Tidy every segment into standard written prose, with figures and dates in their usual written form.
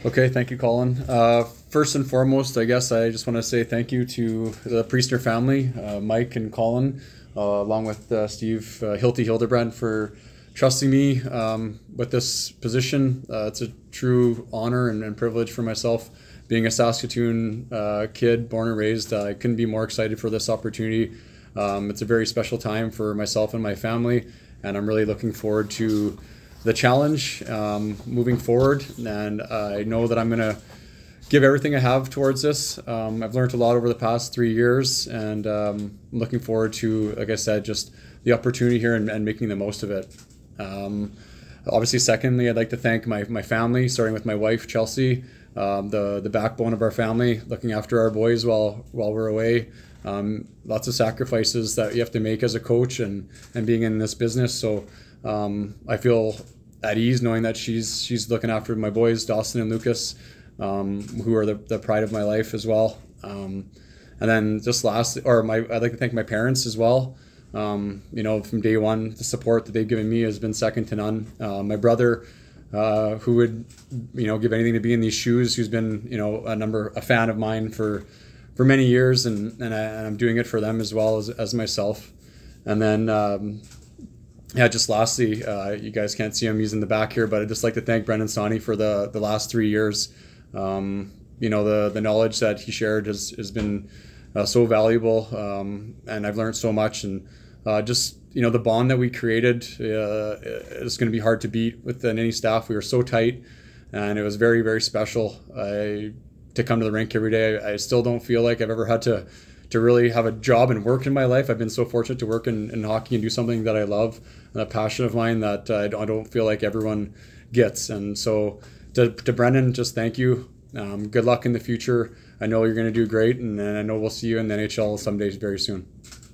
Okay, thank you, Colin. First and foremost, I guess I just want to say thank you to the Priestner family, Mike and Colin, along with Steve Hilty Hildebrand for trusting me with this position. It's a true honor and privilege for myself. Being a Saskatoon kid, born and raised, I couldn't be more excited for this opportunity. It's a very special time for myself and my family, and I'm really looking forward to the challenge moving forward. And I know that I'm going to give everything I have towards this. I've learned a lot over the past 3 years, and I'm looking forward to, like I said, just the opportunity here and making the most of it. Obviously, secondly, I'd like to thank my family, starting with my wife, Chelsea, the backbone of our family, looking after our boys while we're away. Lots of sacrifices that you have to make as a coach and being in this business. So I feel at ease knowing that she's looking after my boys, Dawson and Lucas, who are the pride of my life as well. And then just last, I'd like to thank my parents as well. From day one, the support that they've given me has been second to none. My brother, who would, give anything to be in these shoes, who's been, a fan of mine for many years, and I'm doing it for them as well as myself. And then, just lastly, you guys can't see him, he's in the back here, but I'd just like to thank Brendan Sawney for the last 3 years. The knowledge that he shared has been so valuable, and I've learned so much, and the bond that we created is going to be hard to beat within any staff. We were so tight, and it was very, very special to come to the rink every day. I still don't feel like I've ever had to really have a job and work in my life. I've been so fortunate to work in hockey and do something that I love, and a passion of mine that I don't feel like everyone gets. And so to Brendan, just thank you. Good luck in the future. I know you're going to do great, and I know we'll see you in the NHL someday very soon.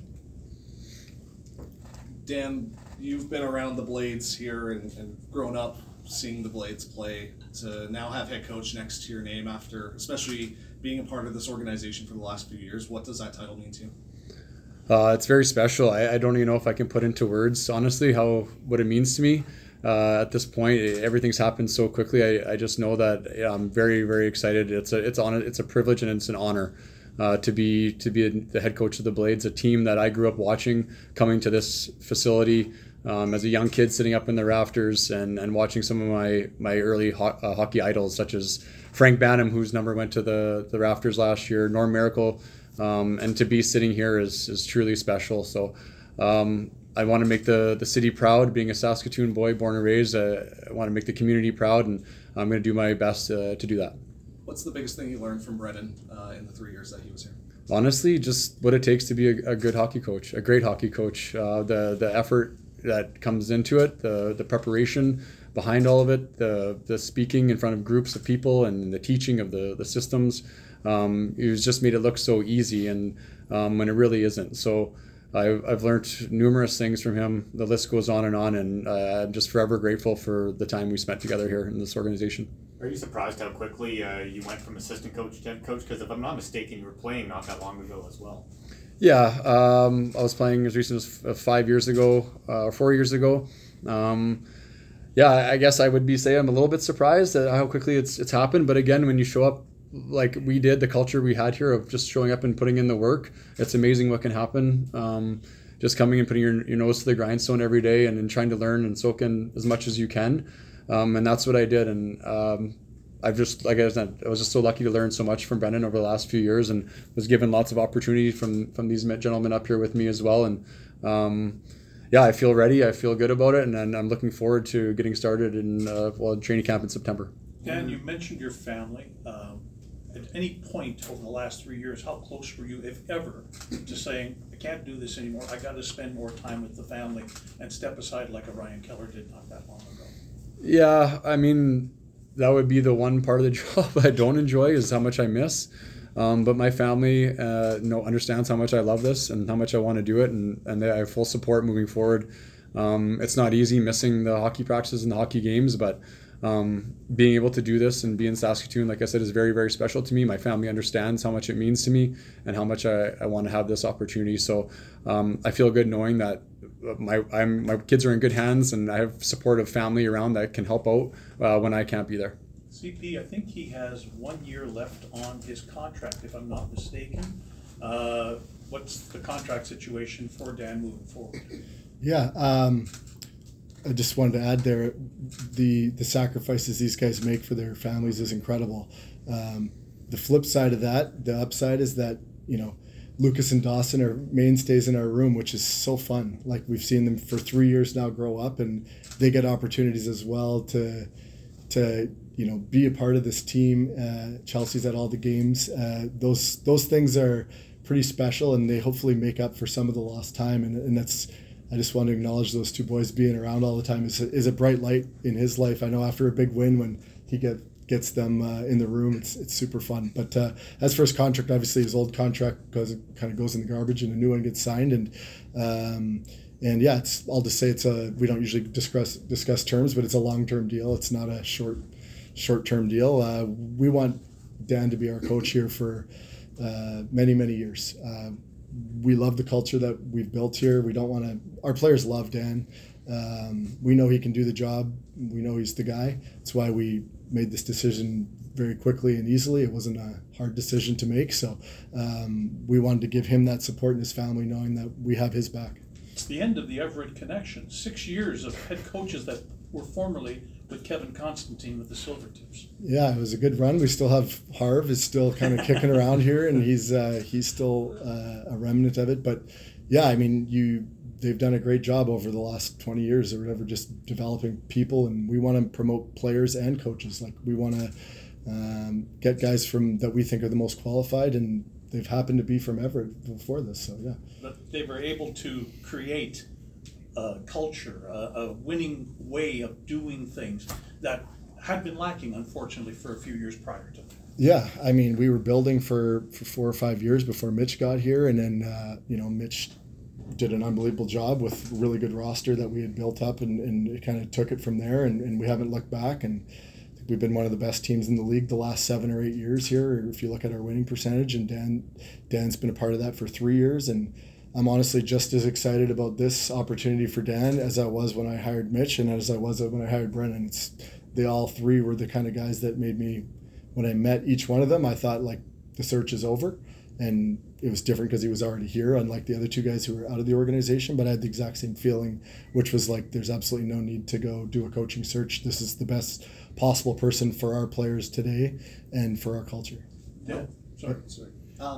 Dan, you've been around the Blades here and grown up seeing the Blades play. To now have head coach next to your name after, especially being a part of this organization for the last few years, what does that title mean to you? It's very special. I don't even know if I can put into words, honestly, what it means to me. At this point, everything's happened so quickly. I just know that I'm very, very excited. It's a privilege and it's an honor to be the head coach of the Blades, a team that I grew up watching coming to this facility as a young kid, sitting up in the rafters and watching some of my early hockey idols, such as Frank Banham, whose number went to the rafters last year, Norm Miracle, and to be sitting here is truly special. So I want to make the city proud. Being a Saskatoon boy, born and raised, I want to make the community proud, and I'm going to do my best to do that. What's the biggest thing you learned from Brendan in the 3 years that he was here? Honestly, just what it takes to be a good hockey coach, a great hockey coach. The effort that comes into it, the preparation behind all of it, the speaking in front of groups of people, and the teaching of the systems. He's just made it look so easy, and when it really isn't. So I've learned numerous things from him. The list goes on, and I'm just forever grateful for the time we spent together here in this organization. Are you surprised how quickly you went from assistant coach to head coach? Because if I'm not mistaken, you were playing not that long ago as well. Yeah, I was playing as recent as 5 years ago, 4 years ago. I guess I would say I'm a little bit surprised at how quickly it's happened. But again, when you show up like we did, the culture we had here of just showing up and putting in the work, it's amazing what can happen. Just coming and putting your nose to the grindstone every day and trying to learn and soak in as much as you can. And that's what I did. And I've just, like I said, I was just so lucky to learn so much from Brendan over the last few years, and was given lots of opportunity from these gentlemen up here with me as well. And I feel ready. I feel good about it, and I'm looking forward to getting started in training camp in September. Dan, you mentioned your family. At any point over the last 3 years, how close were you, if ever, to saying, I can't do this anymore, I got to spend more time with the family and step aside like a Ryan Keller did not that long ago? Yeah, I mean, that would be the one part of the job I don't enjoy, is how much I miss. But my family understands how much I love this and how much I want to do it, and they have full support moving forward. It's not easy missing the hockey practices and the hockey games, but being able to do this and be in Saskatoon, like I said, is very, very special to me. My family understands how much it means to me and how much I want to have this opportunity. So I feel good knowing that my kids are in good hands, and I have supportive family around that can help out when I can't be there. CP, I think he has 1 year left on his contract, if I'm not mistaken. What's the contract situation for Dan moving forward? Yeah, I just wanted to add there, the sacrifices these guys make for their families is incredible. The flip side of that, the upside is that, Lucas and Dawson are mainstays in our room, which is so fun. Like, we've seen them for 3 years now grow up, and they get opportunities as well to be a part of this team. Chelsea's at all the games. Those things are pretty special, and they hopefully make up for some of the lost time. And that's, I just want to acknowledge those two boys being around all the time is a bright light in his life. I know after a big win, when he gets them in the room, it's super fun. But as for his contract, obviously his old contract goes in the garbage and a new one gets signed. And yeah, I'll just say we don't usually discuss terms, but it's a long-term deal. It's not a short-term deal. We want Dan to be our coach here for many, many years. We love the culture that we've built here. Our players love Dan. We know he can do the job. We know he's the guy. That's why we made this decision very quickly and easily. It wasn't a hard decision to make. So we wanted to give him that support and his family, knowing that we have his back. It's the end of the Everett connection. 6 years of head coaches that were formerly with Kevin Constantine with the Silvertips. Yeah, it was a good run. We still have Harv is still kind of kicking around here, and he's still a remnant of it. But yeah, I mean, they've done a great job over the last 20 years or whatever, just developing people, and we want to promote players and coaches. Like, we want to get guys that we think are the most qualified, and they've happened to be from Everett before this. So yeah, But they were able to create a culture, a winning way of doing things that had been lacking, unfortunately, for a few years prior to that. Yeah, I mean, we were building for 4 or 5 years before Mitch got here, and then Mitch did an unbelievable job with a really good roster that we had built up, and it kind of took it from there, and we haven't looked back. And I think we've been one of the best teams in the league the last 7 or 8 years here, if you look at our winning percentage, and Dan's been a part of that for 3 years. And I'm honestly just as excited about this opportunity for Dan as I was when I hired Mitch and as I was when I hired Brennan. They all three were the kind of guys that made me, when I met each one of them, I thought, like, the search is over. And it was different because he was already here, unlike the other two guys who were out of the organization. But I had the exact same feeling, which was like, there's absolutely no need to go do a coaching search. This is the best possible person for our players today and for our culture. Yeah. Sorry.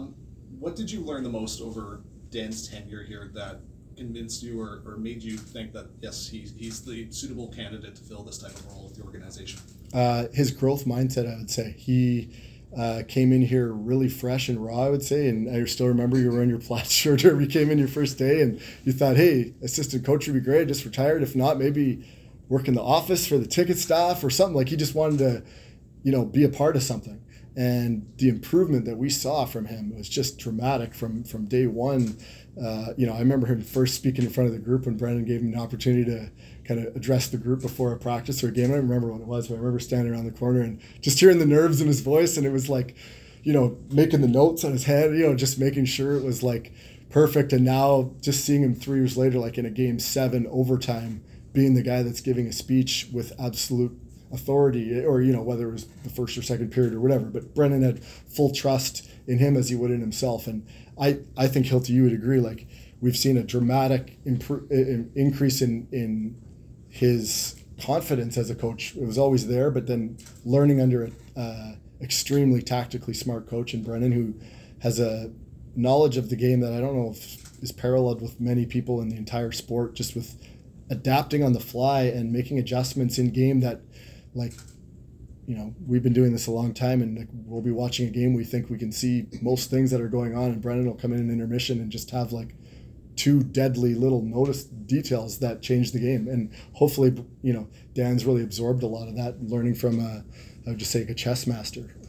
What did you learn the most over Dan's tenure here that convinced you or made you think that, yes, he's the suitable candidate to fill this type of role with the organization? His growth mindset, I would say. He came in here really fresh and raw, I would say. And I still remember you were wearing your plaid shirt when you came in your first day, and you thought, hey, assistant coach would be great, just retired. If not, maybe work in the office for the ticket staff or something. Like, he just wanted to, be a part of something. And the improvement that we saw from him was just dramatic from day one. I remember him first speaking in front of the group when Brendan gave him an opportunity to kind of address the group before a practice or a game. I don't remember what it was, but I remember standing around the corner and just hearing the nerves in his voice. And it was like, making the notes on his head, just making sure it was like perfect. And now just seeing him 3 years later, like in a game 7 overtime, being the guy that's giving a speech with absolute authority, or whether it was the first or second period or whatever, but Brennan had full trust in him as he would in himself. And I think, Hilty, you would agree, like, we've seen a dramatic increase in his confidence as a coach. It was always there, but then learning under an extremely tactically smart coach in Brennan, who has a knowledge of the game that I don't know if is paralleled with many people in the entire sport, just with adapting on the fly and making adjustments in game that, like, we've been doing this a long time, and like, we'll be watching a game, we think we can see most things that are going on, and Brennan will come in intermission and just have like 2 deadly little notice details that change the game. And hopefully, Dan's really absorbed a lot of that, learning from I would just say, like, a chess master.